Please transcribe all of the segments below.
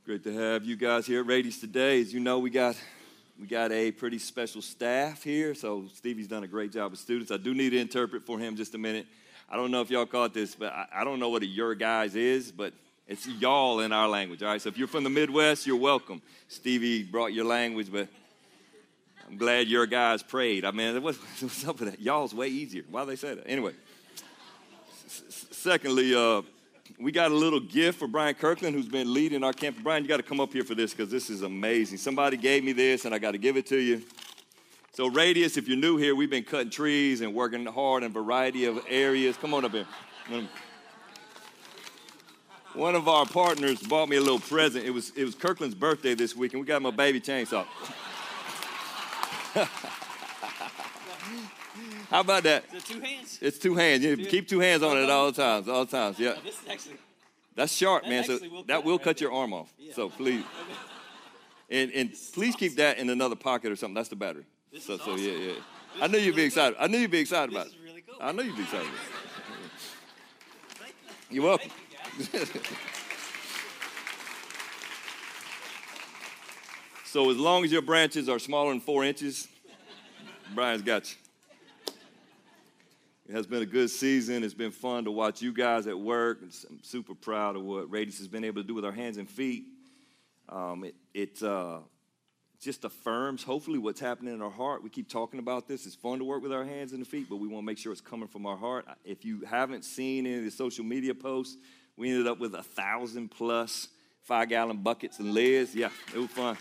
Great to have you guys here at Radius today. As you know, we got a pretty special staff here, so Stevie's done a great job with students. I do need to interpret for him just a minute. I don't know if y'all caught this, but I don't know what a your guys is, but it's y'all in our language, all right? So if you're from the Midwest, you're welcome. Stevie brought your language, but I'm glad your guys prayed. I mean, what's up with that? Y'all's way easier. Why they say that? Anyway, secondly, we got a little gift for Brian Kirkland, who's been leading our camp. Brian, you got to come up here for this because this is amazing. Somebody gave me this, and I got to give it to you. So Radius, if you're new here, we've been cutting trees and working hard in a variety of areas. Come on up here. One of our partners bought me a little present. It was Kirkland's birthday this week, and we got him a baby chainsaw. How about that? Is it two hands? It's two hands. You keep two hands on it at all times. Yeah. Oh, this is actually, that's sharp, man. So that will cut right your arm off. Yeah. So please, and please keep that in another pocket or something. That's the battery. This So is awesome. yeah. I knew you'd be excited. I knew you'd be excited about This it. is really cool. I know you'd be excited. Thank you. You're welcome. Thank you, guys. So as long as your branches are smaller than 4 inches, Brian's got you. It has been a good season. It's been fun to watch you guys at work. I'm super proud of what Radius has been able to do with our hands and feet. It just affirms, hopefully, what's happening in our heart. We keep talking about this. It's fun to work with our hands and feet, but we want to make sure it's coming from our heart. If you haven't seen any of the social media posts, we ended up with 1,000+ 5-gallon buckets and lids. Yeah, it was fun.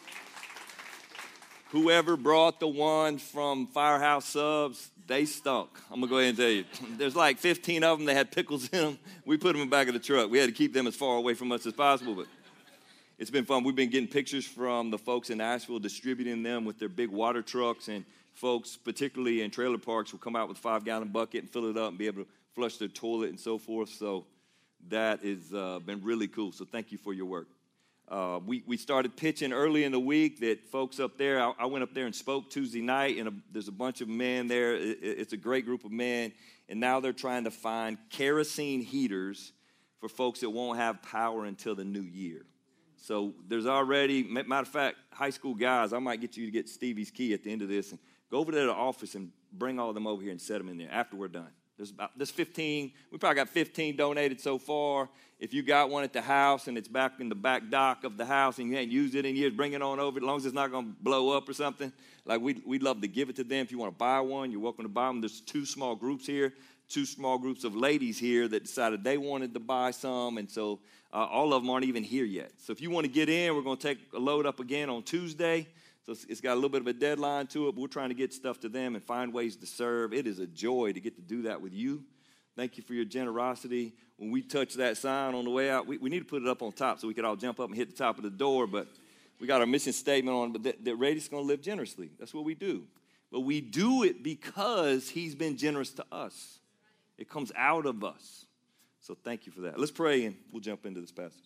Whoever brought the one from Firehouse Subs, they stunk. I'm going to go ahead and tell you. There's like 15 of them that had pickles in them. We put them in the back of the truck. We had to keep them as far away from us as possible, but it's been fun. We've been getting pictures from the folks in Asheville, distributing them with their big water trucks, and folks, particularly in trailer parks, will come out with a 5-gallon bucket and fill it up and be able to flush their toilet and so forth. So that has been really cool. So thank you for your work. We started pitching early in the week that folks up there, I went up there and spoke Tuesday night, and there's a bunch of men there. It's a great group of men, and now they're trying to find kerosene heaters for folks that won't have power until the new year. So there's already, matter of fact, high school guys, I might get you to get Stevie's key at the end of this, and go over to the office and bring all of them over here and set them in there after we're done. There's 15. We probably got 15 donated so far. If you got one at the house and it's back in the back dock of the house and you ain't used it in years, bring it on over. As long as it's not going to blow up or something, like we'd love to give it to them. If you want to buy one, you're welcome to buy them. There's 2 small groups here, 2 small groups of ladies here that decided they wanted to buy some, and so all of them aren't even here yet. So if you want to get in, we're going to take a load up again on Tuesday. So it's got a little bit of a deadline to it, but we're trying to get stuff to them and find ways to serve. It is a joy to get to do that with you. Thank you for your generosity. When we touch that sign on the way out, we need to put it up on top so we could all jump up and hit the top of the door, but we got our mission statement on it, but that Radius is going to live generously. That's what we do. But we do it because he's been generous to us. It comes out of us. So thank you for that. Let's pray, and we'll jump into this passage.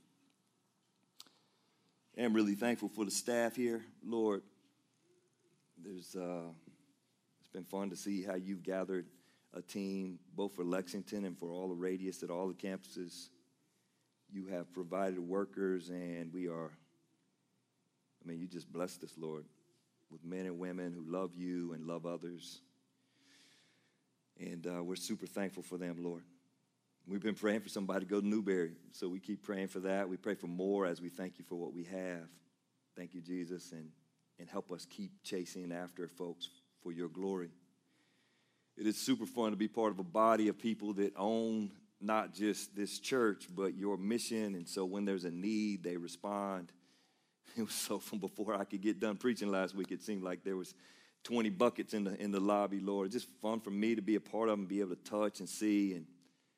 I'm really thankful for the staff here, Lord. It's been fun to see how you've gathered a team, both for Lexington and for all the Radius at all the campuses. You have provided workers, and you just blessed us, Lord, with men and women who love you and love others. And we're super thankful for them, Lord. We've been praying for somebody to go to Newberry, so we keep praying for that. We pray for more as we thank you for what we have. Thank you, Jesus, and help us keep chasing after folks for your glory. It is super fun to be part of a body of people that own not just this church, but your mission, and so when there's a need, they respond. It was so fun. Before I could get done preaching last week, it seemed like there was 20 buckets in the lobby, Lord. It's just fun for me to be a part of them, be able to touch and see, and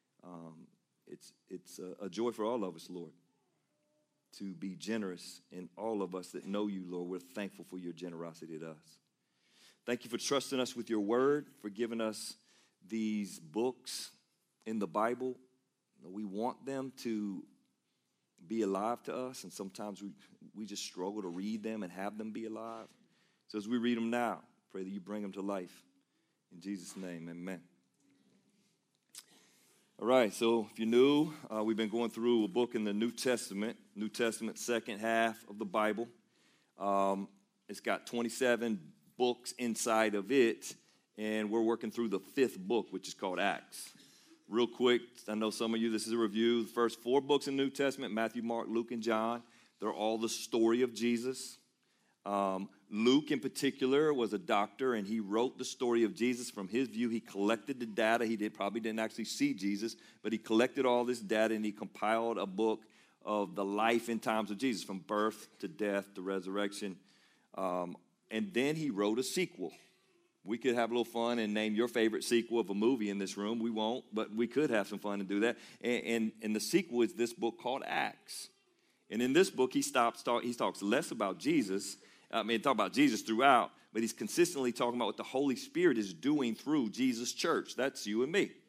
it's a joy for all of us, Lord, to be generous. And all of us that know you, Lord, we're thankful for your generosity to us. Thank you for trusting us with your word, for giving us these books in the Bible. We want them to be alive to us, and sometimes we just struggle to read them and have them be alive. So as we read them now, pray that you bring them to life. In Jesus' name, amen. All right, so if you're new, we've been going through a book in the New Testament, second half of the Bible. It's got 27 books inside of it, and we're working through the fifth book, which is called Acts. Real quick, I know some of you, this is a review. The first four books in the New Testament, Matthew, Mark, Luke, and John, they're all the story of Jesus. Luke, in particular, was a doctor, and he wrote the story of Jesus from his view. He collected the data. He probably didn't actually see Jesus, but he collected all this data, and he compiled a book of the life and times of Jesus, from birth to death to resurrection. And then he wrote a sequel. We could have a little fun and name your favorite sequel of a movie in this room. We won't, but we could have some fun and do that. And the sequel is this book called Acts. And in this book, he talks less about Jesus. Talk about Jesus throughout, but he's consistently talking about what the Holy Spirit is doing through Jesus' church. That's you and me.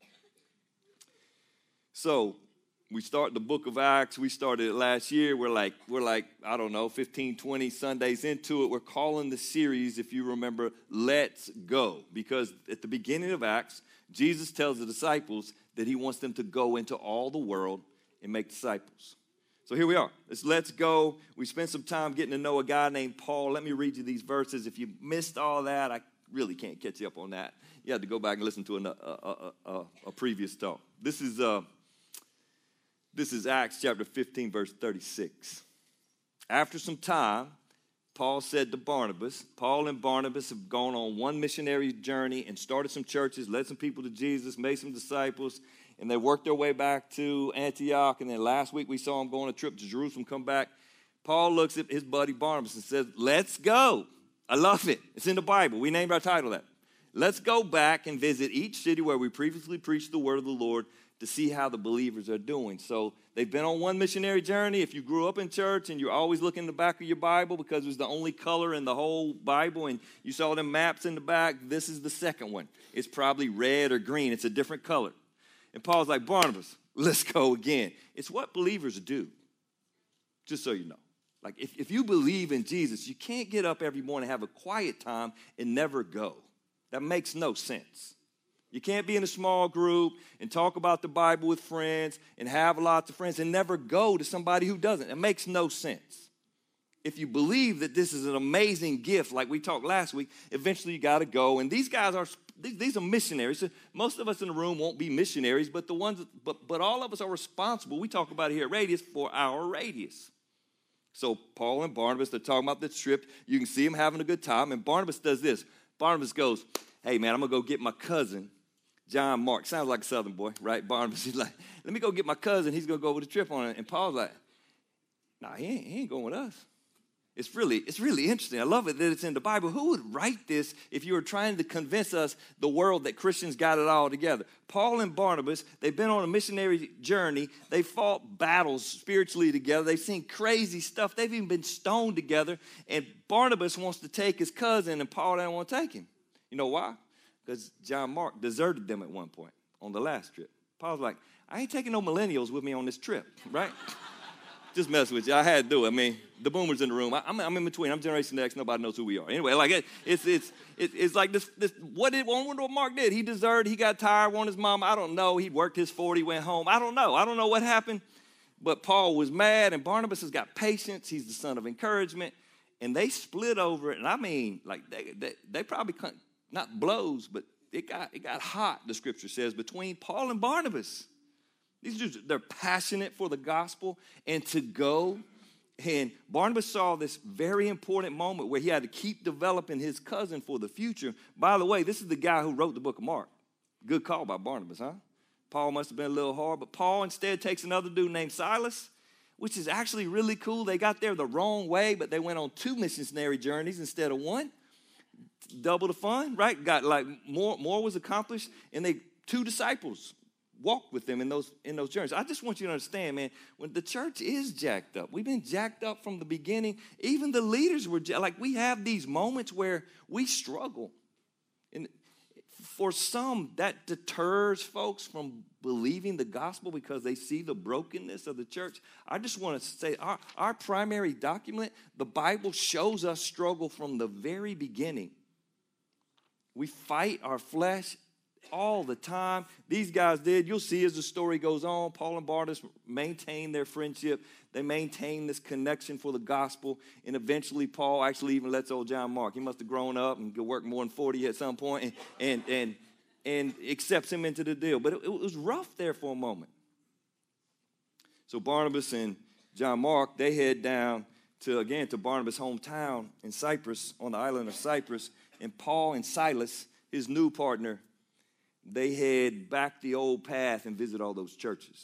So we start the book of Acts. We started it last year. We're like, I don't know, 15, 20 Sundays into it. We're calling the series, if you remember, Let's Go. Because at the beginning of Acts, Jesus tells the disciples that he wants them to go into all the world and make disciples. So here we are. Let's go. We spent some time getting to know a guy named Paul. Let me read you these verses. If you missed all that, I really can't catch you up on that. You have to go back and listen to a previous talk. This is Acts chapter 15, verse 36. After some time, Paul said to Barnabas, Paul and Barnabas have gone on one missionary journey and started some churches, led some people to Jesus, made some disciples, and they worked their way back to Antioch. And then last week we saw them go on a trip to Jerusalem, come back. Paul looks at his buddy Barnabas and says, let's go. I love it. It's in the Bible. We named our title that. Let's go back and visit each city where we previously preached the word of the Lord to see how the believers are doing. So they've been on one missionary journey. If you grew up in church and you're always looking in the back of your Bible because it was the only color in the whole Bible and you saw them maps in the back, this is the second one. It's probably red or green. It's a different color. And Paul's like, Barnabas, let's go again. It's what believers do, just so you know. Like, if you believe in Jesus, you can't get up every morning, have a quiet time, and never go. That makes no sense. You can't be in a small group and talk about the Bible with friends and have lots of friends and never go to somebody who doesn't. It makes no sense. If you believe that this is an amazing gift, like we talked last week, eventually you got to go. And these guys are missionaries. Most of us in the room won't be missionaries, but all of us are responsible. We talk about it here at Radius for our Radius. So Paul and Barnabas, they're talking about this trip. You can see them having a good time. And Barnabas does this. Barnabas goes, hey, man, I'm going to go get my cousin, John Mark. Sounds like a Southern boy, right? Barnabas, he's like, let me go get my cousin. He's going to go with a trip on it. And Paul's like, nah, he ain't going with us. It's really interesting. I love it that it's in the Bible. Who would write this if you were trying to convince us, the world, that Christians got it all together? Paul and Barnabas, they've been on a missionary journey. They fought battles spiritually together. They've seen crazy stuff. They've even been stoned together. And Barnabas wants to take his cousin, and Paul doesn't want to take him. You know why? Because John Mark deserted them at one point on the last trip. Paul's like, I ain't taking no millennials with me on this trip, right? Just messing with you. I had to do it. I mean, the boomers in the room. I'm in between. I'm Generation X. Nobody knows who we are. Anyway, like it's like this. What Mark did? He deserted. He got tired. Wanted his mom. I don't know. He worked his 40. Went home. I don't know. I don't know what happened. But Paul was mad, and Barnabas has got patience. He's the son of encouragement, and they split over it. And I mean, like they probably not blows, but it got hot. The scripture says between Paul and Barnabas. These dudes, they're passionate for the gospel and to go. And Barnabas saw this very important moment where he had to keep developing his cousin for the future. By the way, this is the guy who wrote the book of Mark. Good call by Barnabas, huh? Paul must have been a little hard, but Paul instead takes another dude named Silas, which is actually really cool. They got there the wrong way, but they went on 2 missionary journeys instead of 1. Double the fun, right? Got like more was accomplished, and 2 disciples walked with them in those journeys. I just want you to understand, man, when the church is jacked up, we've been jacked up from the beginning. Even the leaders were like, we have these moments where we struggle. And for some, that deters folks from believing the gospel because they see the brokenness of the church. I just want to say our primary document, the Bible, shows us struggle from the very beginning. We fight our flesh all the time. These guys did. You'll see as the story goes on, Paul and Barnabas maintain their friendship. They maintain this connection for the gospel. And eventually Paul actually even lets old John Mark. He must have grown up and could work more than 40 at some point and accepts him into the deal. But it was rough there for a moment. So Barnabas and John Mark, they head down to Barnabas' hometown in Cyprus, on the island of Cyprus. And Paul and Silas, his new partner, they head back the old path and visit all those churches.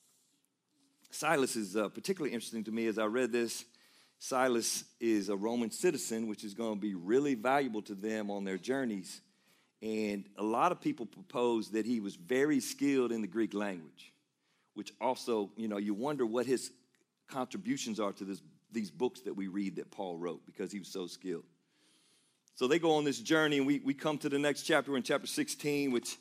Silas is particularly interesting to me as I read this. Silas is a Roman citizen, which is going to be really valuable to them on their journeys. And a lot of people propose that he was very skilled in the Greek language, which also, you wonder what his contributions are to these books that we read that Paul wrote, because he was so skilled. So they go on this journey, and we come to the next chapter. We're in chapter 16, which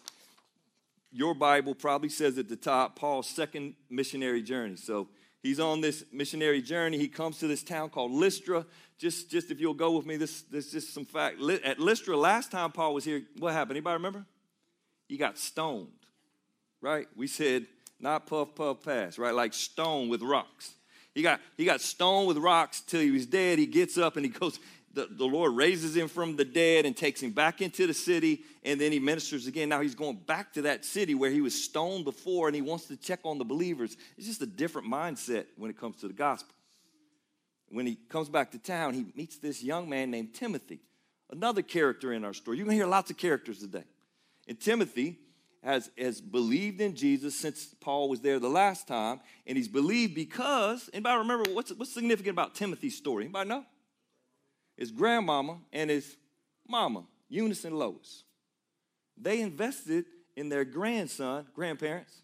your Bible probably says at the top, Paul's second missionary journey. So he's on this missionary journey. He comes to this town called Lystra. Just if you'll go with me, this just some fact. At Lystra, last time Paul was here, what happened? Anybody remember? He got stoned, right? We said, not puff, puff, pass, right? Like stoned with rocks. He got stoned with rocks till he was dead. He gets up and he goes, the Lord raises him from the dead and takes him back into the city, and then he ministers again. Now he's going back to that city where he was stoned before, and he wants to check on the believers. It's just a different mindset when it comes to the gospel. When he comes back to town, he meets this young man named Timothy, another character in our story. You're going to hear lots of characters today. And Timothy has believed in Jesus since Paul was there the last time, and he's believed because, anybody remember what's significant about Timothy's story? Anybody know? His grandmama and his mama, Eunice and Lois. They invested in their grandparents.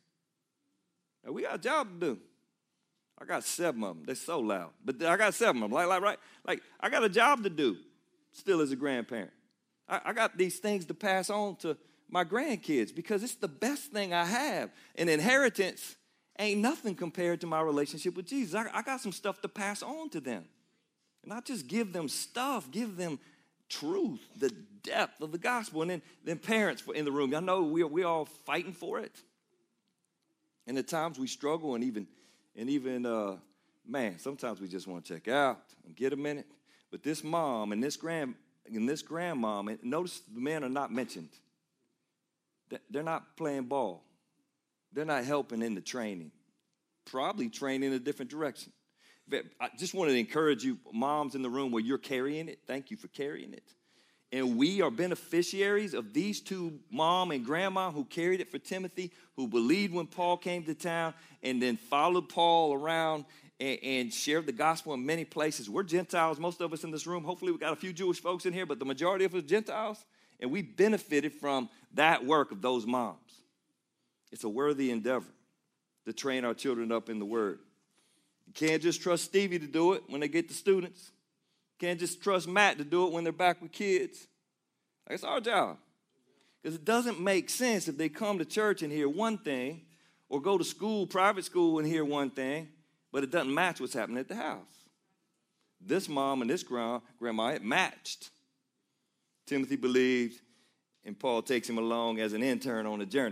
Now, we got a job to do. I got 7 of them. They're so loud. But I got 7 of them. Like I got a job to do still as a grandparent. I got these things to pass on to my grandkids because it's the best thing I have. An inheritance ain't nothing compared to my relationship with Jesus. I got some stuff to pass on to them. Not just give them stuff, give them truth, the depth of the gospel. And then parents in the room, I know we're all fighting for it. And at times we struggle and even sometimes we just want to check out and get a minute. But this mom and this grandmom, and notice the men are not mentioned. They're not playing ball. They're not helping in the training. Probably training in a different direction. I just wanted to encourage you, moms in the room where you're carrying it. Thank you for carrying it. And we are beneficiaries of these 2, mom and grandma, who carried it for Timothy, who believed when Paul came to town and then followed Paul around and shared the gospel in many places. We're Gentiles, most of us in this room. Hopefully we got a few Jewish folks in here, but the majority of us are Gentiles. And we benefited from that work of those moms. It's a worthy endeavor to train our children up in the word. You can't just trust Stevie to do it when they get the students. Can't just trust Matt to do it when they're back with kids. It's our job. Because it doesn't make sense if they come to church and hear one thing, or go to school, private school, and hear one thing, but it doesn't match what's happening at the house. This mom and this grandma, it matched. Timothy believed, and Paul takes him along as an intern on a journey.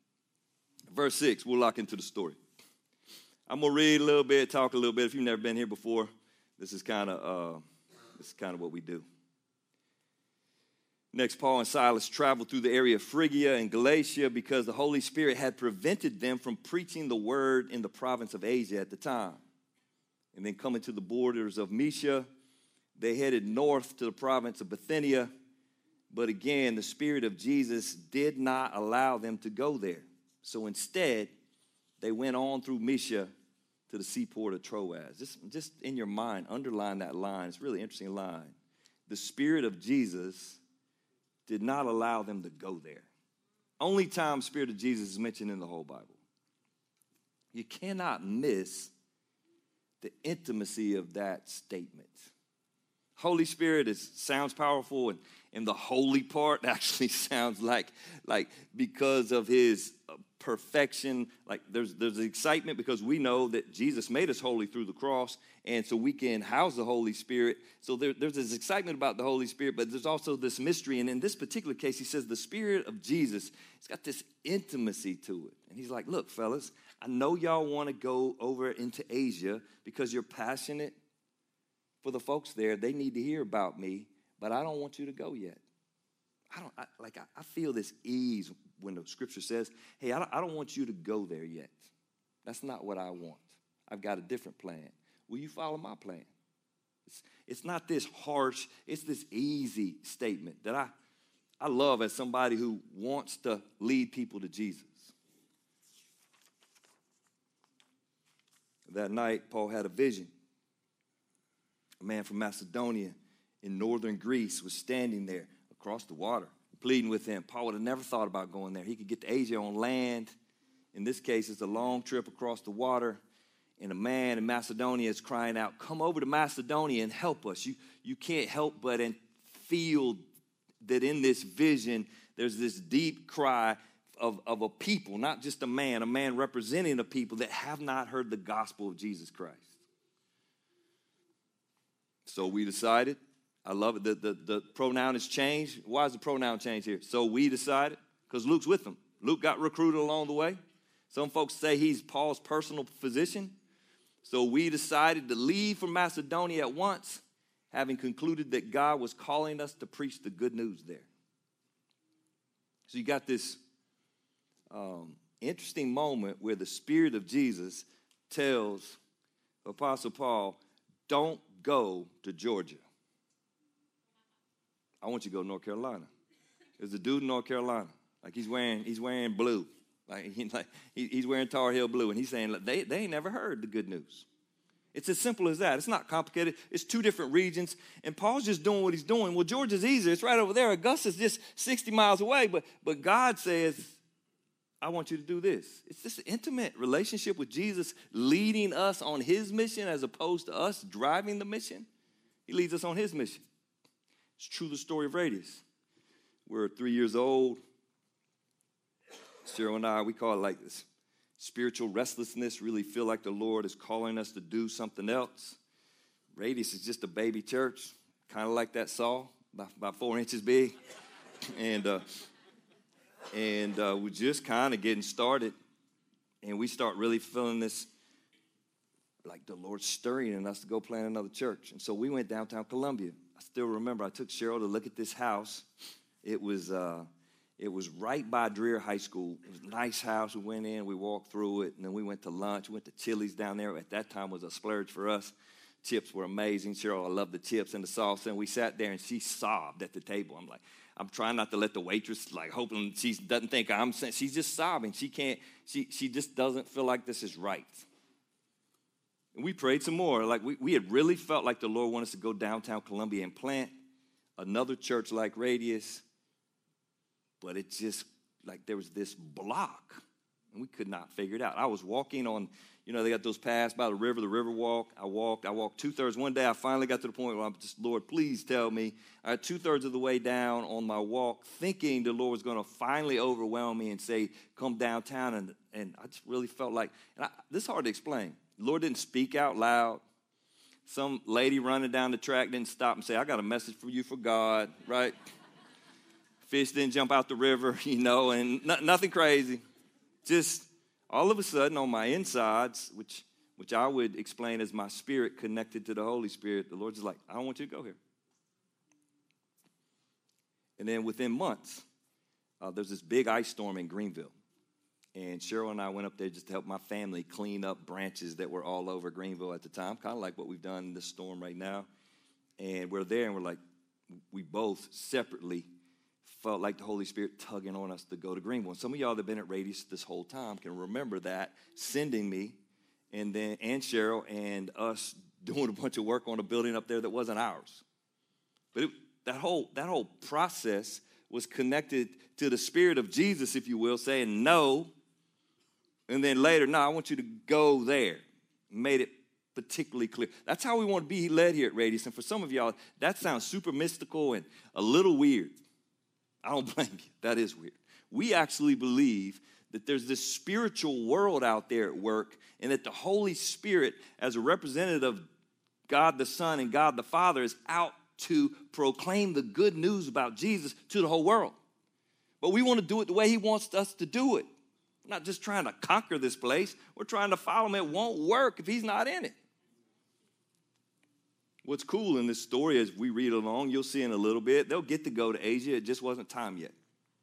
Verse 6, we'll lock into the story. I'm going to read a little bit, talk a little bit. If you've never been here before, this is kind of what we do. Next, Paul and Silas traveled through the area of Phrygia and Galatia because the Holy Spirit had prevented them from preaching the word in the province of Asia at the time. And then coming to the borders of Mysia, they headed north to the province of Bithynia. But again, the Spirit of Jesus did not allow them to go there. So instead, they went on through Mysia to the seaport of Troas. Just in your mind, underline that line. It's a really interesting line. The Spirit of Jesus did not allow them to go there. Only time Spirit of Jesus is mentioned in the whole Bible. You cannot miss the intimacy of that statement. Holy Spirit sounds powerful, and the holy part actually sounds like because of his perfection. Like there's excitement because we know that Jesus made us holy through the cross, and so we can house the Holy Spirit. So there's this excitement about the Holy Spirit, but there's also this mystery. And in this particular case, he says the Spirit of Jesus, it's got this intimacy to it. And he's like, look, fellas, I know y'all want to go over into Asia because you're passionate for the folks there. They need to hear about me, but I don't want you to go yet. I feel this ease when the scripture says, hey, I don't want you to go there yet. That's not what I want. I've got a different plan. Will you follow my plan? It's not this harsh, it's this easy statement that I love as somebody who wants to lead people to Jesus. That night, Paul had a vision. A man from Macedonia in northern Greece was standing there across the water, pleading with him. Paul would have never thought about going there. He could get to Asia on land. In this case, it's a long trip across the water. And a man in Macedonia is crying out, come over to Macedonia and help us. You can't help but feel that in this vision, there's this deep cry of a people, not just a man representing a people that have not heard the gospel of Jesus Christ. So we decided, I love it, the pronoun has changed. Why is the pronoun changed here? So we decided, because Luke's with them. Luke got recruited along the way. Some folks say he's Paul's personal physician. So we decided to leave for Macedonia at once, having concluded that God was calling us to preach the good news there. So you got this interesting moment where the Spirit of Jesus tells Apostle Paul, don't go to Georgia. I want you to go to North Carolina. There's a dude in North Carolina, like he's wearing blue. He's wearing Tar Heel blue, and he's saying, look, they ain't never heard the good news. It's as simple as that. It's not complicated. It's two different regions, and Paul's just doing what he's doing. Well, Georgia's easier. It's right over there. Augusta's just 60 miles away, but God says, I want you to do this. It's this intimate relationship with Jesus leading us on his mission as opposed to us driving the mission. He leads us on his mission. It's true the story of Radius. We're 3 years old. Cheryl and I, we call it like this spiritual restlessness, really feel like the Lord is calling us to do something else. Radius is just a baby church, kind of like that saw, about 4 inches big. And we're just kind of getting started. And we start really feeling this, like the Lord's stirring in us to go plant another church. And so we went downtown Columbia. I still remember I took Cheryl to look at this house. It was right by Dreher High School. It was a nice house. We went in, we walked through it, and then we went to lunch. We went to Chili's down there. At that time, it was a splurge for us. Chips were amazing. Cheryl, I love the chips and the sauce. And we sat there, and she sobbed at the table. I'm trying not to let the waitress, hoping she doesn't think I'm saying. She's just sobbing. She just doesn't feel like this is right. And we prayed some more. We had really felt like the Lord wanted us to go downtown Columbia and plant another church like Radius. But it just, there was this block, and we could not figure it out. I was walking on, they got those paths by the river walk. I walked 2/3. One day I finally got to the point where I'm just, Lord, please tell me. I got 2/3 of the way down on my walk, thinking the Lord was going to finally overwhelm me and say, come downtown. And I just really felt like, this is hard to explain. The Lord didn't speak out loud. Some lady running down the track didn't stop and say, I got a message for you for God, right? Fish didn't jump out the river, and nothing crazy. Just all of a sudden on my insides, which I would explain as my spirit connected to the Holy Spirit, the Lord's just like, I don't want you to go here. And then within months, there's this big ice storm in Greenville. And Cheryl and I went up there just to help my family clean up branches that were all over Greenville at the time, kind of like what we've done in this storm right now. And we're there, and we both separately felt like the Holy Spirit tugging on us to go to Greenville. And some of y'all that have been at Radius this whole time can remember that, sending me and Cheryl and us doing a bunch of work on a building up there that wasn't ours. But that whole process was connected to the Spirit of Jesus, if you will, saying no. And then later, no, I want you to go there. Made it particularly clear. That's how we want to be led here at Radius. And for some of y'all, that sounds super mystical and a little weird. I don't blame you. That is weird. We actually believe that there's this spiritual world out there at work, and that the Holy Spirit, as a representative of God the Son and God the Father, is out to proclaim the good news about Jesus to the whole world. But we want to do it the way he wants us to do it. We're not just trying to conquer this place. We're trying to follow him. It won't work if he's not in it. What's cool in this story as we read along, you'll see in a little bit, they'll get to go to Asia. It just wasn't time yet.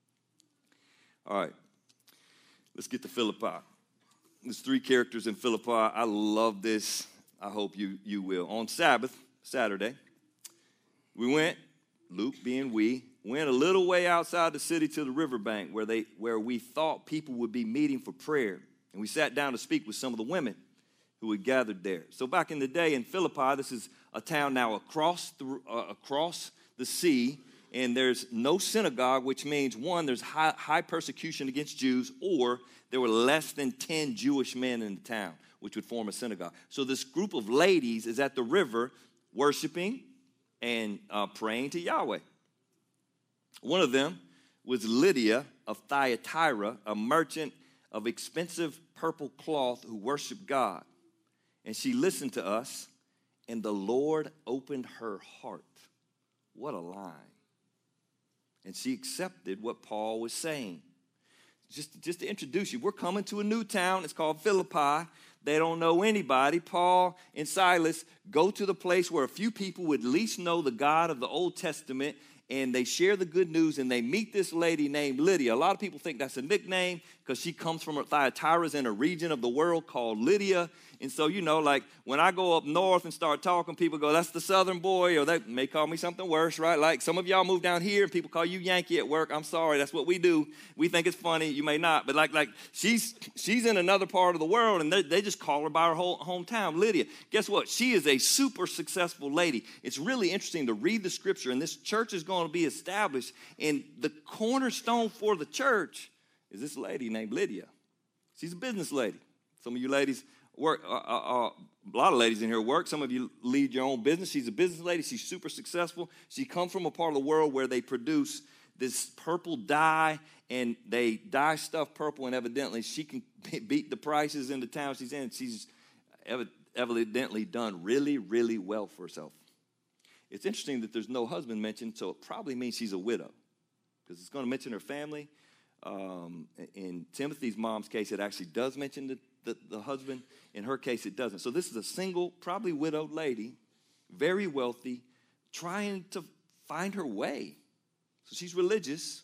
All right, let's get to Philippi. There's 3 characters in Philippi. I love this. I hope you will. On Sabbath, Saturday, we went, Luke being we, went a little way outside the city to the riverbank where we thought people would be meeting for prayer. And we sat down to speak with some of the women who had gathered there. So back in the day in Philippi, this is a town now across the sea, and there's no synagogue, which means, one, there's high persecution against Jews, or there were less than 10 Jewish men in the town, which would form a synagogue. So this group of ladies is at the river worshiping and praying to Yahweh. One of them was Lydia of Thyatira, a merchant of expensive purple cloth who worshiped God. And she listened to us, and the Lord opened her heart. What a line. And she accepted what Paul was saying. Just to introduce you, we're coming to a new town. It's called Philippi. They don't know anybody. Paul and Silas go to the place where a few people would at least know the God of the Old Testament, and they share the good news, and they meet this lady named Lydia. A lot of people think that's a nickname because she comes from Thyatira's in a region of the world called Lydia. And so, like when I go up north and start talking, people go, that's the southern boy, or they may call me something worse, right? Like some of y'all move down here and people call you Yankee at work. I'm sorry, that's what we do. We think it's funny. You may not. But like she's in another part of the world, and they just call her by her whole hometown, Lydia. Guess what? She is a super successful lady. It's really interesting to read the scripture, and this church is going to be established, and the cornerstone for the church is this lady named Lydia. She's a business lady. Some of you ladies work, a lot of ladies in here work. Some of you lead your own business. She's a business lady. She's super successful. She comes from a part of the world where they produce this purple dye, and they dye stuff purple, and evidently she can beat the prices in the town she's in. She's evidently done really, really well for herself. It's interesting that there's no husband mentioned, so it probably means she's a widow, because it's going to mention her family. In Timothy's mom's case, it actually does mention the husband. In her case, it doesn't. So this is a single, probably widowed lady, very wealthy, trying to find her way. So she's religious,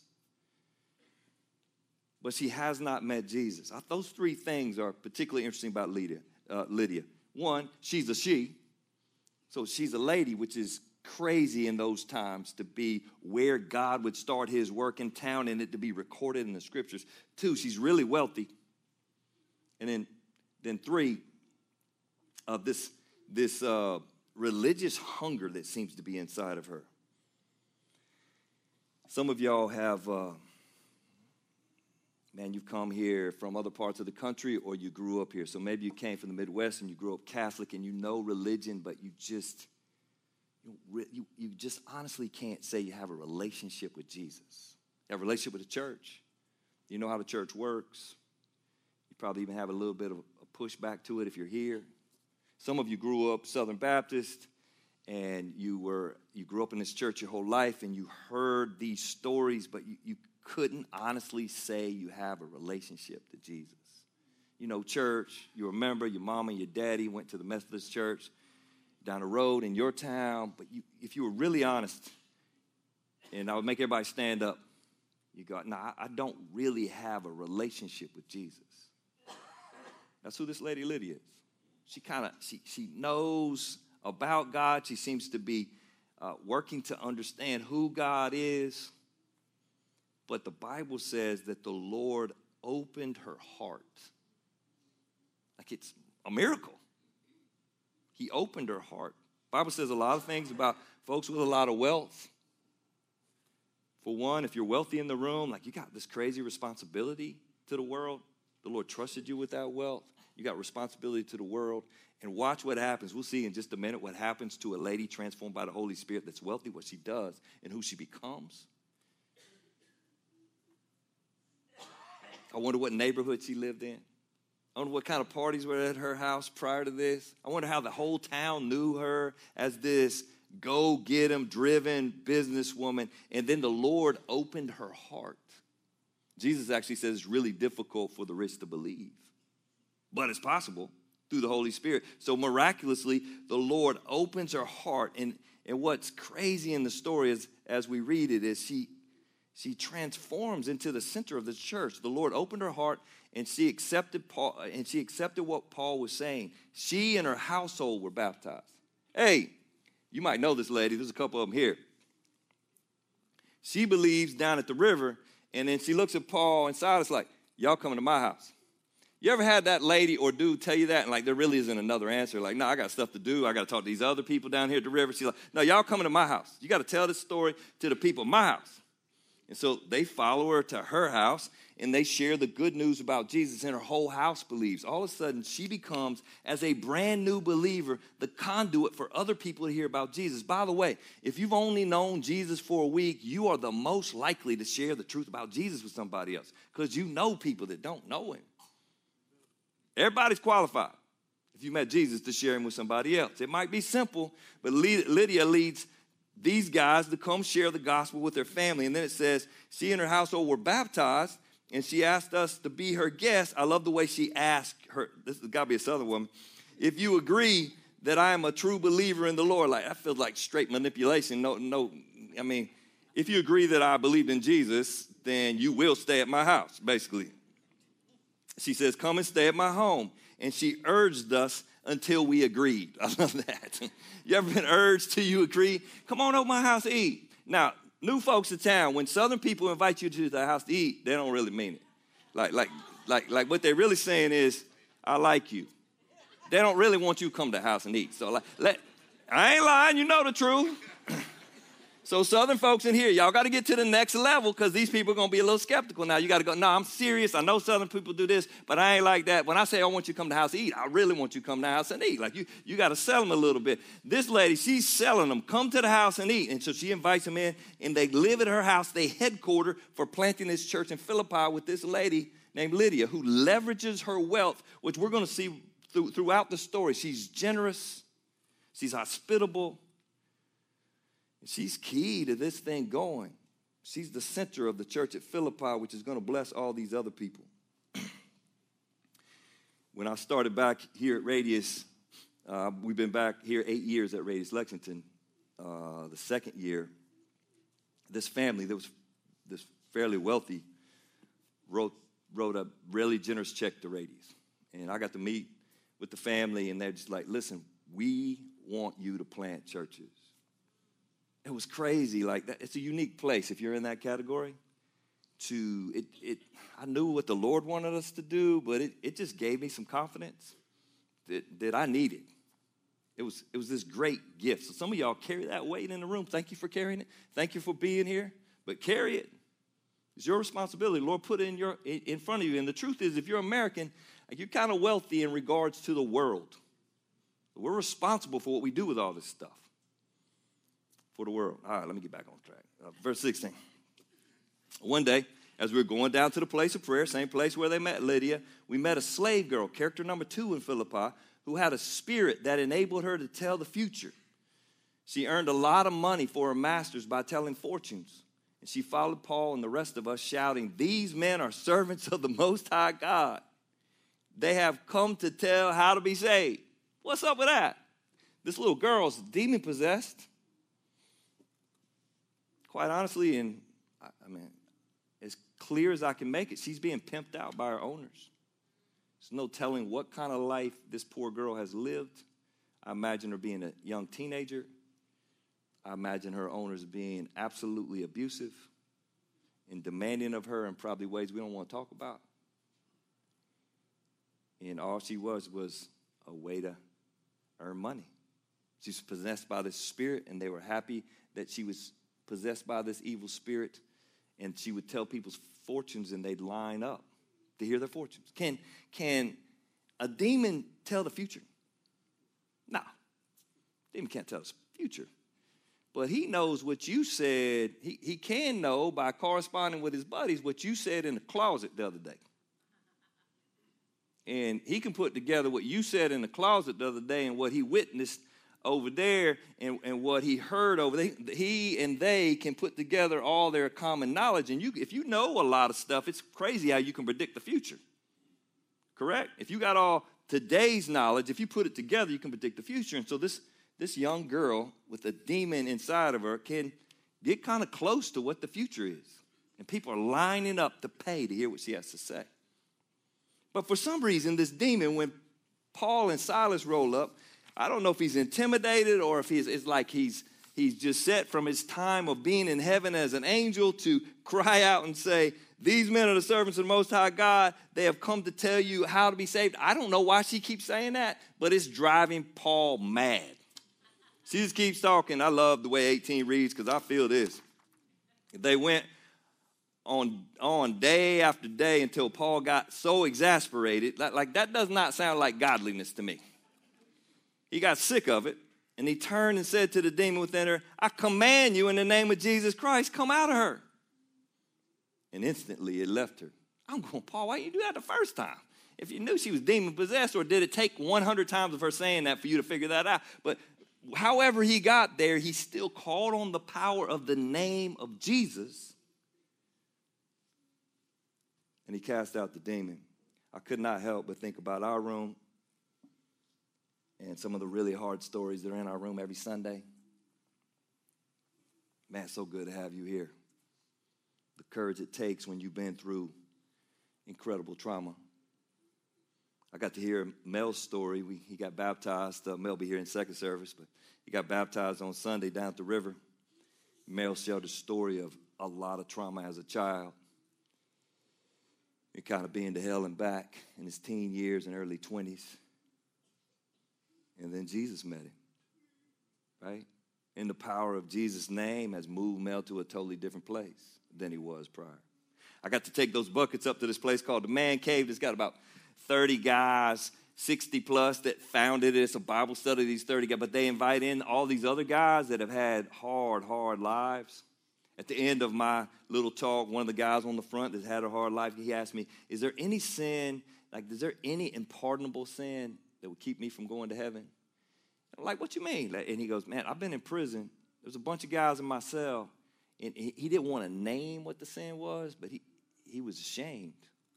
but she has not met Jesus. Those 3 things are particularly interesting about Lydia. One, she's a she. So she's a lady, which is crazy in those times to be where God would start his work in town and it to be recorded in the scriptures. 2, she's really wealthy. And then 3, this religious hunger that seems to be inside of her. Some of y'all have, you've come here from other parts of the country, or you grew up here. So maybe you came from the Midwest and you grew up Catholic and you know religion, but you just honestly can't say you have a relationship with Jesus. You have a relationship with the church. You know how the church works. You probably even have a little bit of a pushback to it if you're here. Some of you grew up Southern Baptist, and you grew up in this church your whole life, and you heard these stories, but you couldn't honestly say you have a relationship to Jesus. You know, church, you remember your mama and your daddy went to the Methodist church down the road in your town, but if you were really honest, and I would make everybody stand up, you go, no, I don't really have a relationship with Jesus. That's who this lady Lydia is. She knows about God. She seems to be working to understand who God is. But the Bible says that the Lord opened her heart. Like it's a miracle. He opened her heart. The Bible says a lot of things about folks with a lot of wealth. For one, if you're wealthy in the room, like you got this crazy responsibility to the world. The Lord trusted you with that wealth. You got responsibility to the world. And watch what happens. We'll see in just a minute what happens to a lady transformed by the Holy Spirit that's wealthy, what she does, and who she becomes. I wonder what neighborhood she lived in. I wonder what kind of parties were at her house prior to this. I wonder how the whole town knew her as this go-get-em driven businesswoman. And then the Lord opened her heart. Jesus actually says it's really difficult for the rich to believe, but it's possible through the Holy Spirit. So miraculously, the Lord opens her heart. And what's crazy in the story is, as we read it, is she transforms into the center of the church. The Lord opened her heart, and she accepted Paul, and she accepted what Paul was saying. She and her household were baptized. Hey, you might know this lady. There's a couple of them here. She believes down at the river, and then she looks at Paul and Silas like, y'all coming to my house. You ever had that lady or dude tell you that, and like there really isn't another answer? Like, no, I got stuff to do. I got to talk to these other people down here at the river. She's like, no, y'all coming to my house. You got to tell this story to the people of my house. And so they follow her to her house, and they share the good news about Jesus, and her whole house believes. All of a sudden, she becomes, as a brand new believer, the conduit for other people to hear about Jesus. By the way, if you've only known Jesus for a week, you are the most likely to share the truth about Jesus with somebody else because you know people that don't know him. Everybody's qualified, if you met Jesus, to share him with somebody else. It might be simple, but Lydia leads these guys to come share the gospel with their family. And then it says, she and her household were baptized, and she asked us to be her guest. I love the way she asked her, this has got to be a Southern woman, if you agree that I am a true believer in the Lord. Like, that feels like straight manipulation. No, I mean, if you agree that I believed in Jesus, then you will stay at my house, basically. She says, come and stay at my home. And she urged us until we agreed. I love that. You ever been urged till you agree? Come on over to my house to eat. Now, new folks in town, when Southern people invite you to their house to eat, they don't really mean it. Like what they're really saying is, I like you. They don't really want you to come to the house and eat. So I ain't lying, you know the truth. So Southern folks in here, y'all got to get to the next level because these people are going to be a little skeptical now. You got to go, no, I'm serious. I know Southern people do this, but I ain't like that. When I say I want you to come to the house to eat, I really want you to come to the house and eat. Like you got to sell them a little bit. This lady, she's selling them. Come to the house and eat. And so she invites them in, and they live at her house. They headquarter for planting this church in Philippi with this lady named Lydia who leverages her wealth, which we're going to see throughout the story. She's generous. She's hospitable. She's key to this thing going. She's the center of the church at Philippi, which is going to bless all these other people. When I started back here at Radius, we've been back here 8 years at Radius Lexington. The second year, this family that was this fairly wealthy wrote a really generous check to Radius. And I got to meet with the family, and they're just like, listen, we want you to plant churches. It was crazy. Like that, it's a unique place if you're in that category. I knew what the Lord wanted us to do, but it just gave me some confidence that I needed. It was this great gift. So some of y'all carry that weight in the room. Thank you for carrying it. Thank you for being here. But carry it. It's your responsibility. Lord put it in front of you. And the truth is, if you're American, you're kind of wealthy in regards to the world. We're responsible for what we do with all this stuff. For the world. All right, let me get back on track. Verse 16. One day, as we were going down to the place of prayer, same place where they met Lydia, we met a slave girl, character number 2 in Philippi, who had a spirit that enabled her to tell the future. She earned a lot of money for her masters by telling fortunes. And she followed Paul and the rest of us, shouting, these men are servants of the Most High God. They have come to tell how to be saved. What's up with that? This little girl's demon-possessed. Quite honestly, and I mean, as clear as I can make it, she's being pimped out by her owners. There's no telling what kind of life this poor girl has lived. I imagine her being a young teenager. I imagine her owners being absolutely abusive and demanding of her in probably ways we don't want to talk about. And all she was a way to earn money. She was possessed by this spirit, and they were happy that she was possessed by this evil spirit, and she would tell people's fortunes, and they'd line up to hear their fortunes. Can a demon tell the future? No. Demon can't tell the future. But he knows what you said. He can know by corresponding with his buddies what you said in the closet the other day. And he can put together what you said in the closet the other day and what he witnessed over there and what he heard over there. He and they can put together all their common knowledge. And if you know a lot of stuff, it's crazy how you can predict the future. Correct? If you got all today's knowledge, if you put it together, you can predict the future. And so this young girl with a demon inside of her can get kind of close to what the future is. And people are lining up to pay to hear what she has to say. But for some reason, this demon, when Paul and Silas roll up, I don't know if he's intimidated or if it's like he's just set from his time of being in heaven as an angel to cry out and say, these men are the servants of the Most High God. They have come to tell you how to be saved. I don't know why she keeps saying that, but it's driving Paul mad. She just keeps talking. I love the way 18 reads because I feel this. They went on day after day until Paul got so exasperated. Like that does not sound like godliness to me. He got sick of it, and he turned and said to the demon within her, I command you in the name of Jesus Christ, come out of her. And instantly it left her. I'm going, Paul, why didn't you do that the first time? If you knew she was demon-possessed, or did it take 100 times of her saying that for you to figure that out? But however he got there, he still called on the power of the name of Jesus, and he cast out the demon. I could not help but think about our room and some of the really hard stories that are in our room every Sunday. Man, it's so good to have you here. The courage it takes when you've been through incredible trauma. I got to hear Mel's story. He got baptized. Mel will be here in second service, but he got baptized on Sunday down at the river. Mel shared a story of a lot of trauma as a child. And kind of being to hell and back in his teen years and early 20s. And then Jesus met him, right? And the power of Jesus' name has moved Mel to a totally different place than he was prior. I got to take those buckets up to this place called the Man Cave. It's got about 30 guys, 60 plus that founded it. It's a Bible study, these 30 guys. But they invite in all these other guys that have had hard lives. At the end of my little talk, one of the guys on the front that had a hard life, he asked me, is there any sin, is there any unpardonable sin that would keep me from going to heaven? I'm like, what you mean? And he goes, man, I've been in prison. There's a bunch of guys in my cell. And he didn't want to name what the sin was, but he was ashamed.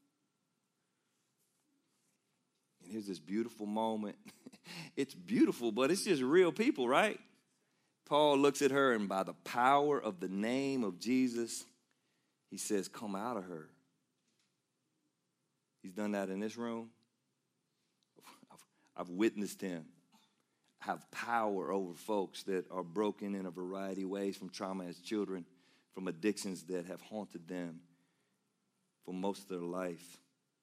And here's this beautiful moment. It's beautiful, but it's just real people, right? Paul looks at her, and by the power of the name of Jesus, he says, come out of her. He's done that in this room. I've witnessed him have power over folks that are broken in a variety of ways, from trauma as children, from addictions that have haunted them for most of their life.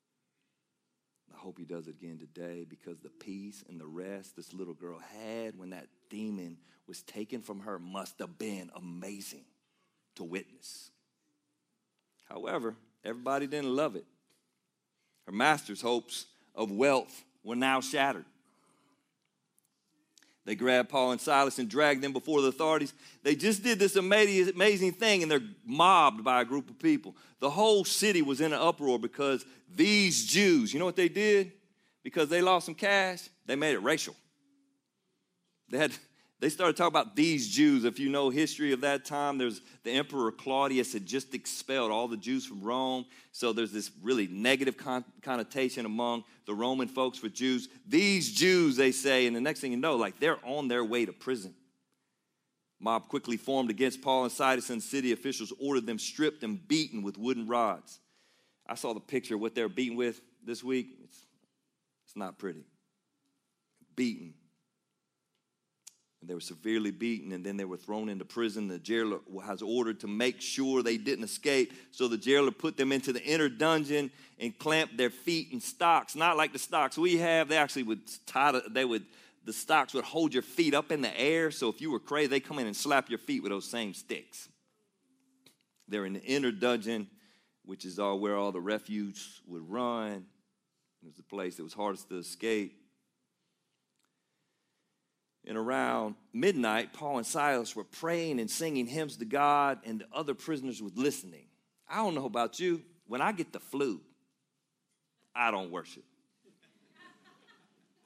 I hope he does it again today, because the peace and the rest this little girl had when that demon was taken from her must have been amazing to witness. However, everybody didn't love it. Her master's hopes of wealth were now shattered. They grabbed Paul and Silas and dragged them before the authorities. They just did this amazing thing, and they're mobbed by a group of people. The whole city was in an uproar because these Jews, you know what they did? Because they lost some cash, they made it racial. They started talking about these Jews. If you know history of that time, there's the Emperor Claudius had just expelled all the Jews from Rome. So there's this really negative connotation among the Roman folks for Jews. These Jews, they say, and the next thing you know, they're on their way to prison. Mob quickly formed against Paul and Silas, and city officials ordered them stripped and beaten with wooden rods. I saw the picture of what they were beaten with this week. It's not pretty. Beaten. And they were severely beaten, and then they were thrown into prison. The jailer has ordered to make sure they didn't escape. So the jailer put them into the inner dungeon and clamped their feet in stocks. Not like the stocks we have. They actually would the stocks would hold your feet up in the air. So if you were crazy, they come in and slap your feet with those same sticks. They're in the inner dungeon, which is where all the refuge would run. It was the place that was hardest to escape. And around midnight, Paul and Silas were praying and singing hymns to God, and the other prisoners were listening. I don't know about you. When I get the flu, I don't worship.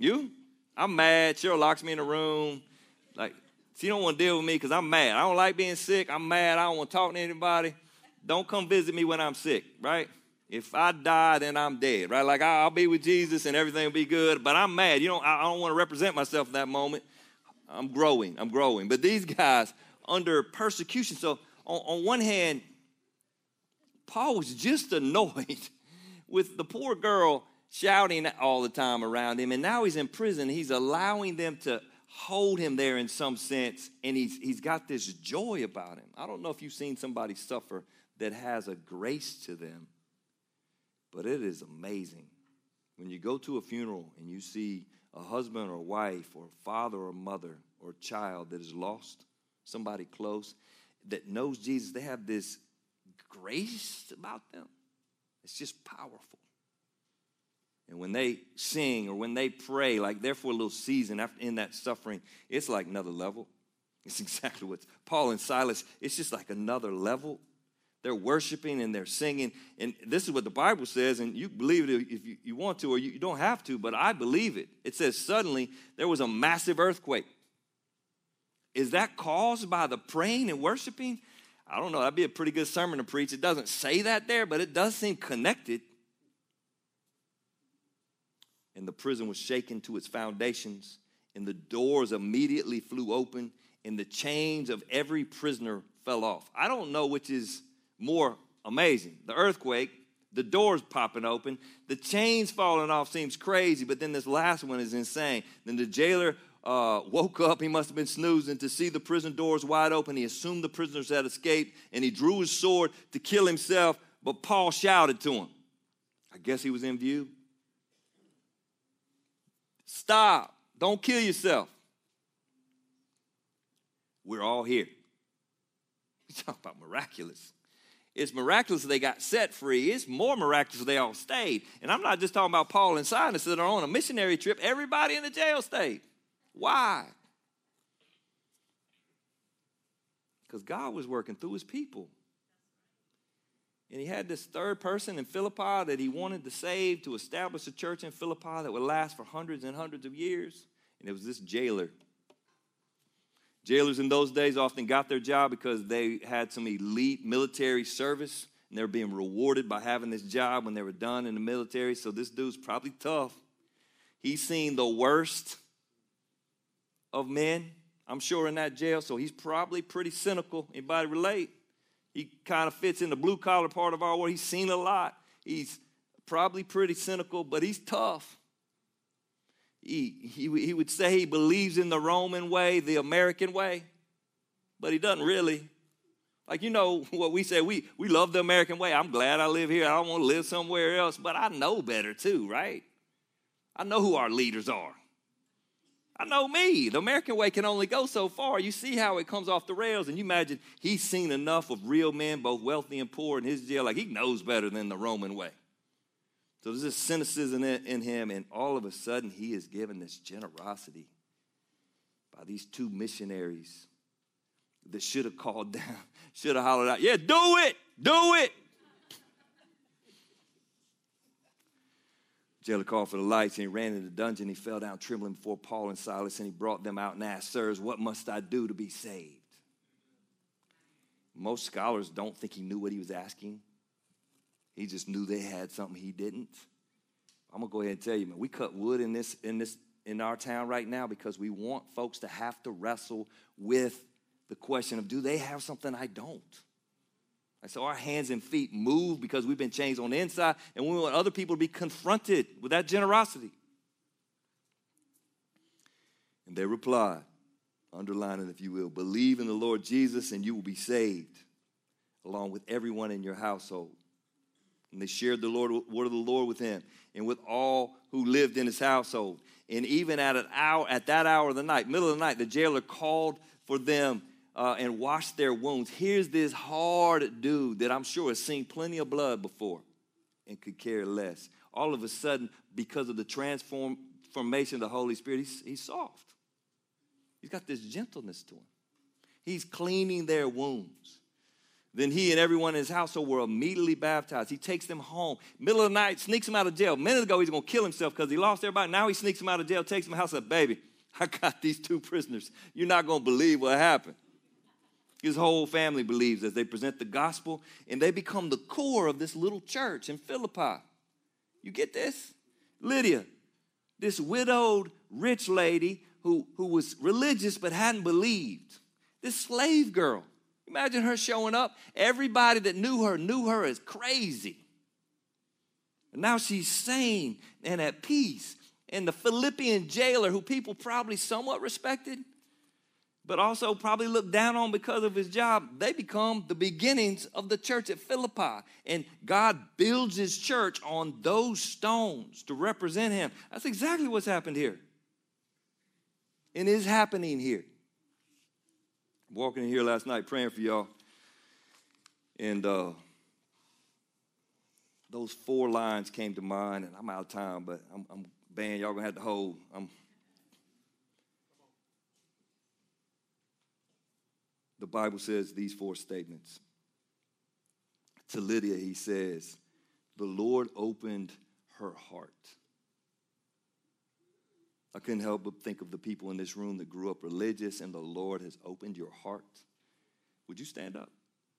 You? I'm mad. Cheryl locks me in a room. Like, she don't want to deal with me because I'm mad. I don't like being sick. I'm mad. I don't want to talk to anybody. Don't come visit me when I'm sick, right? If I die, then I'm dead, right? Like, I'll be with Jesus and everything will be good, but I'm mad. I don't want to represent myself in that moment. I'm growing. But these guys, under persecution. So on one hand, Paul was just annoyed with the poor girl shouting all the time around him, and now he's in prison. He's allowing them to hold him there in some sense, and he's got this joy about him. I don't know if you've seen somebody suffer that has a grace to them, but it is amazing. When you go to a funeral and you see a husband or wife or father or mother or child that is lost, somebody close that knows Jesus, they have this grace about them. It's just powerful. And when they sing or when they pray, like they're for a little season in that suffering, it's like another level. It's exactly what Paul and Silas, it's just like another level. They're worshiping and they're singing. And this is what the Bible says, and you believe it if you want to, or you don't have to, but I believe it. It says suddenly there was a massive earthquake. Is that caused by the praying and worshiping? I don't know. That'd be a pretty good sermon to preach. It doesn't say that there, but it does seem connected. And the prison was shaken to its foundations, and the doors immediately flew open, and the chains of every prisoner fell off. I don't know which is more amazing. The earthquake, the doors popping open, the chains falling off seems crazy, but then this last one is insane. Then the jailer woke up. He must have been snoozing to see the prison doors wide open. He assumed the prisoners had escaped, and he drew his sword to kill himself, but Paul shouted to him. I guess he was in view. Stop. Don't kill yourself. We're all here. You talk about miraculous. It's miraculous they got set free. It's more miraculous they all stayed. And I'm not just talking about Paul and Silas that are on a missionary trip. Everybody in the jail stayed. Why? Because God was working through his people. And he had this third person in Philippi that he wanted to save to establish a church in Philippi that would last for hundreds and hundreds of years. And it was this jailer. Jailers in those days often got their job because they had some elite military service, and they were being rewarded by having this job when they were done in the military. So this dude's probably tough. He's seen the worst of men, I'm sure, in that jail, so he's probably pretty cynical. Anybody relate? He kind of fits in the blue-collar part of our world. He's seen a lot. He's probably pretty cynical, but he's tough. He would say he believes in the Roman way, the American way, but he doesn't really. Like, you know what we say, we love the American way. I'm glad I live here. I don't want to live somewhere else, but I know better too, right? I know who our leaders are. I know me. The American way can only go so far. You see how it comes off the rails, and you imagine he's seen enough of real men, both wealthy and poor, in his jail. Like, he knows better than the Roman way. So there's this cynicism in him, and all of a sudden he is given this generosity by these two missionaries that should have called down, should have hollered out, yeah, do it, do it. Jailer called for the lights, and he ran into the dungeon. He fell down trembling before Paul and Silas, and he brought them out and asked, sirs, what must I do to be saved? Most scholars don't think he knew what he was asking. He just knew they had something he didn't. I'm going to go ahead and tell you, man, we cut wood in our town right now because we want folks to have to wrestle with the question of, do they have something I don't? And so our hands and feet move because we've been changed on the inside, and we want other people to be confronted with that generosity. And they replied, underline it if you will, believe in the Lord Jesus and you will be saved, along with everyone in your household. And they shared the word of the Lord with him and with all who lived in his household. And even at that hour of the night, middle of the night, the jailer called for them and washed their wounds. Here's this hard dude that I'm sure has seen plenty of blood before and could care less. All of a sudden, because of the transformation of the Holy Spirit, he's soft. He's got this gentleness to him. He's cleaning their wounds. Then he and everyone in his household were immediately baptized. He takes them home. Middle of the night, sneaks them out of jail. A minute ago, he's going to kill himself because he lost everybody. Now he sneaks them out of jail, takes them to the house and says, baby, I got these 2 prisoners. You're not going to believe what happened. His whole family believes as they present the gospel, and they become the core of this little church in Philippi. You get this? Lydia, this widowed rich lady who was religious but hadn't believed. This slave girl. Imagine her showing up. Everybody that knew her as crazy. And now she's sane and at peace. And the Philippian jailer, who people probably somewhat respected, but also probably looked down on because of his job, they become the beginnings of the church at Philippi. And God builds his church on those stones to represent him. That's exactly what's happened here. And is happening here. Walking in here last night praying for y'all. And those 4 lines came to mind. And I'm out of time, but I'm band, y'all going to have to hold. The Bible says these 4 statements. To Lydia, he says, the Lord opened her heart. I couldn't help but think of the people in this room that grew up religious, and the Lord has opened your heart. Would you stand up?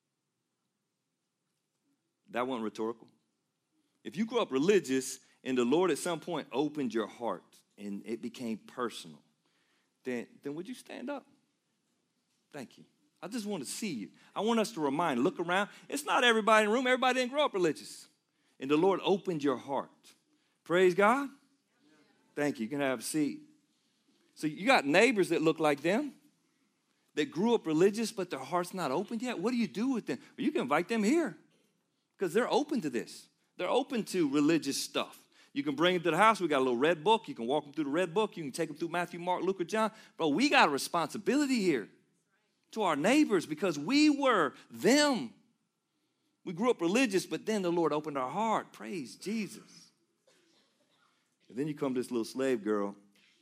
That wasn't rhetorical. If you grew up religious and the Lord at some point opened your heart and it became personal, then would you stand up? Thank you. I just want to see you. I want us to look around. It's not everybody in the room. Everybody didn't grow up religious. And the Lord opened your heart. Praise God. Thank you. You can have a seat. So you got neighbors that look like them, that grew up religious, but their heart's not opened yet. What do you do with them? Well, you can invite them here because they're open to this. They're open to religious stuff. You can bring them to the house. We got a little red book. You can walk them through the red book. You can take them through Matthew, Mark, Luke, or John. Bro, we got a responsibility here to our neighbors because we were them. We grew up religious, but then the Lord opened our heart. Praise Jesus. And then you come to this little slave girl.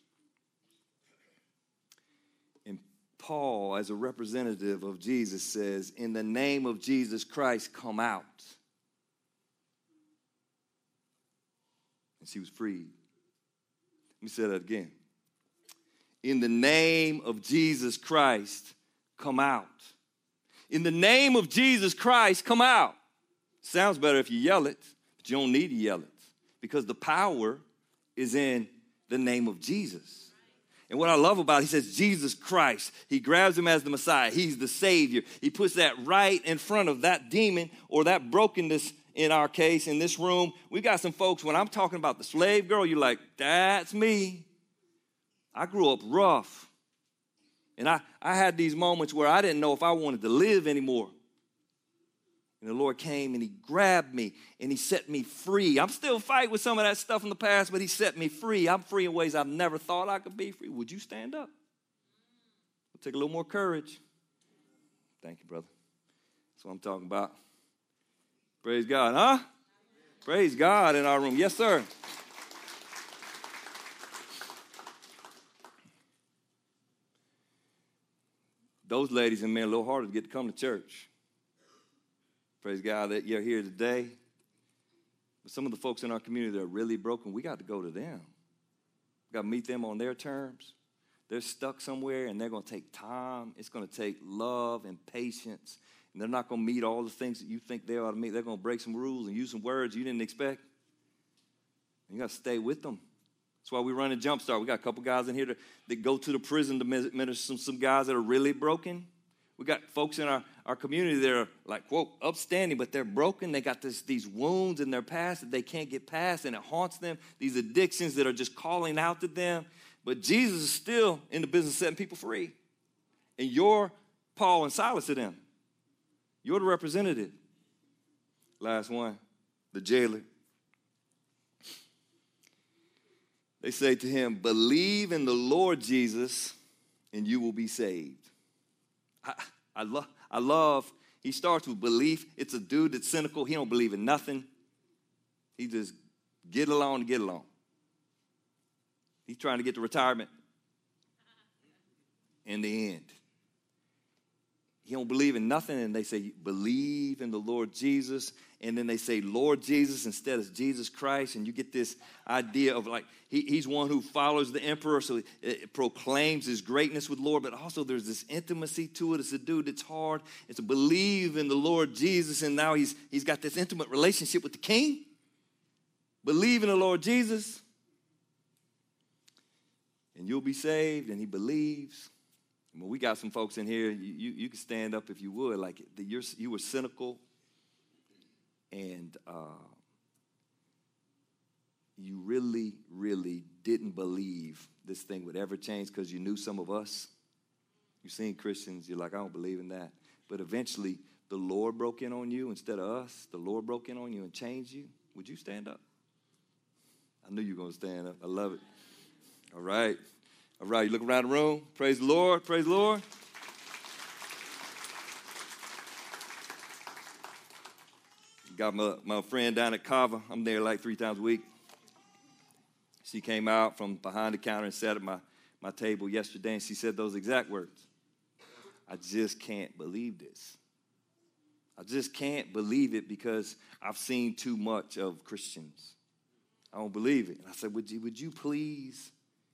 And Paul, as a representative of Jesus, says, in the name of Jesus Christ, come out. And she was freed. Let me say that again. In the name of Jesus Christ, come out. In the name of Jesus Christ, come out. Sounds better if you yell it, but you don't need to yell it because the power is in the name of Jesus. And what I love about it, he says Jesus Christ. He grabs him as the Messiah. He's the Savior. He puts that right in front of that demon or that brokenness in our case, in this room. We got some folks, when I'm talking about the slave girl, you're like, that's me. I grew up rough. And I had these moments where I didn't know if I wanted to live anymore. And the Lord came and he grabbed me and he set me free. I'm still fighting with some of that stuff in the past, but he set me free. I'm free in ways I've never thought I could be free. Would you stand up? It'll take a little more courage. Thank you, brother. That's what I'm talking about. Praise God, huh? Praise God in our room. Yes, sir. Those ladies and men are a little harder to get to come to church. Praise God that you're here today. But some of the folks in our community that are really broken, we got to go to them. We got to meet them on their terms. They're stuck somewhere, and they're going to take time. It's going to take love and patience. And they're not going to meet all the things that you think they ought to meet. They're going to break some rules and use some words you didn't expect. And you got to stay with them. That's why we run a Jumpstart. We got a couple guys in here that go to the prison to minister some guys that are really broken. We got folks in our community that are like, quote, upstanding, but they're broken. They got these wounds in their past that they can't get past, and it haunts them. These addictions that are just calling out to them. But Jesus is still in the business of setting people free. And you're Paul and Silas to them. You're the representative. Last one, the jailer. They say to him, believe in the Lord Jesus and you will be saved. I love, he starts with belief. It's a dude that's cynical. He don't believe in nothing. He just get along to get along. He's trying to get to retirement. In the end, he don't believe in nothing, and they say, believe in the Lord Jesus, and then they say Lord Jesus instead of Jesus Christ, and you get this idea of like, he's one who follows the emperor, so it proclaims his greatness with Lord, but also there's this intimacy to it. It's a dude that's hard. It's to believe in the Lord Jesus, and now he's got this intimate relationship with the king. Believe in the Lord Jesus, and you'll be saved, and he believes. Well, we got some folks in here, you can stand up if you would, like you were cynical, and you really, really didn't believe this thing would ever change because you knew some of us. You've seen Christians, you're like, I don't believe in that. But eventually, the Lord broke in on you instead of us. The Lord broke in on you and changed you. Would you stand up? I knew you were going to stand up. I love it. All right. All right, you look around the room. Praise the Lord. Praise the Lord. Got my friend down at Kava. I'm there like 3 times a week. She came out from behind the counter and sat at my table yesterday, and she said those exact words. I just can't believe this. I just can't believe it because I've seen too much of Christians. I don't believe it. And I said, would you please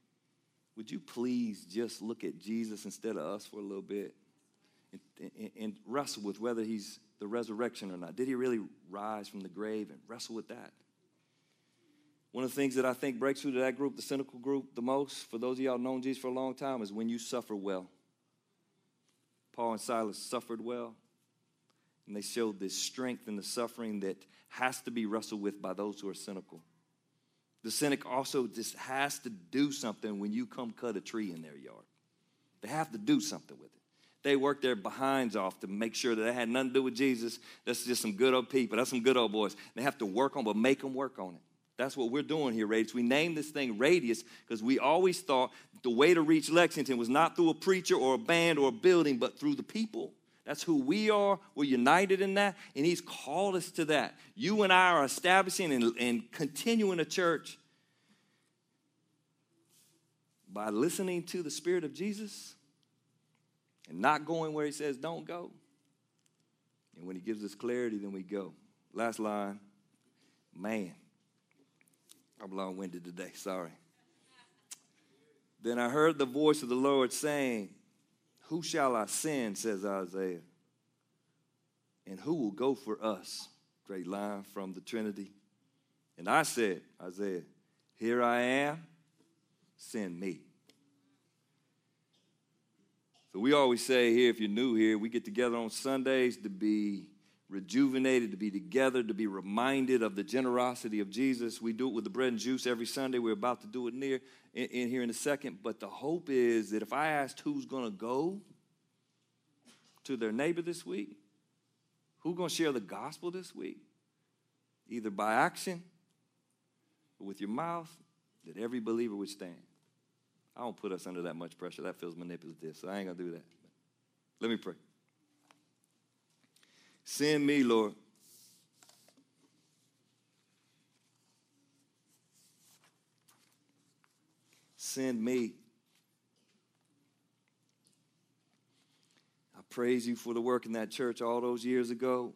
just look at Jesus instead of us for a little bit and wrestle with whether he's the resurrection or not? Did he really rise from the grave? And wrestle with that. One of the things that I think breaks through to that group, the cynical group, the most, for those of y'all known Jesus for a long time, is when you suffer well. Paul and Silas suffered well, and they showed this strength in the suffering that has to be wrestled with by those who are cynical. The cynic also just has to do something when you come cut a tree in their yard. They have to do something with it. They work their behinds off to make sure that they had nothing to do with Jesus. That's just some good old people. That's some good old boys. They have to work on, but make them work on it. That's what we're doing here, Radius. We named this thing Radius because we always thought the way to reach Lexington was not through a preacher or a band or a building, but through the people. That's who we are. We're united in that, and he's called us to that. You and I are establishing and continuing a church by listening to the Spirit of Jesus and not going where he says don't go. And when he gives us clarity, then we go. Last line, man, I'm long-winded today, sorry. Then I heard the voice of the Lord saying, who shall I send, says Isaiah, and who will go for us? Great line from the Trinity. And I said, Isaiah, here I am, send me. So we always say here, if you're new here, we get together on Sundays to be rejuvenated, to be together, to be reminded of the generosity of Jesus. We do it with the bread and juice every Sunday. We're about to do it in here in a second. But the hope is that if I asked who's going to go to their neighbor this week, who's going to share the gospel this week, either by action or with your mouth, that every believer would stand. I don't put us under that much pressure. That feels manipulative, so I ain't going to do that. Let me pray. Send me, Lord. Send me. I praise you for the work in that church all those years ago.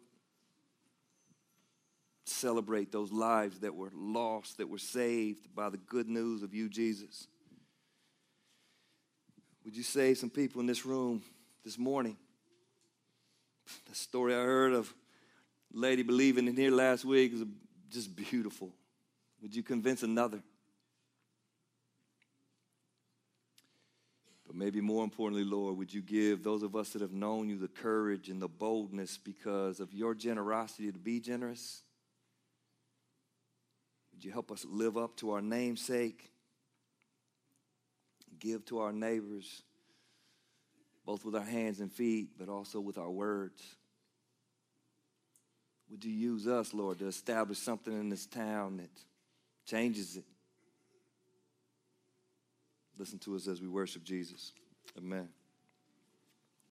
Celebrate those lives that were lost, that were saved by the good news of you, Jesus. Would you save some people in this room this morning? The story I heard of a lady believing in here last week is just beautiful. Would you convince another? But maybe more importantly, Lord, would you give those of us that have known you the courage and the boldness because of your generosity to be generous? Would you help us live up to our namesake? Give to our neighbors, both with our hands and feet, but also with our words. Would you use us, Lord, to establish something in this town that changes it? Listen to us as we worship Jesus. Amen.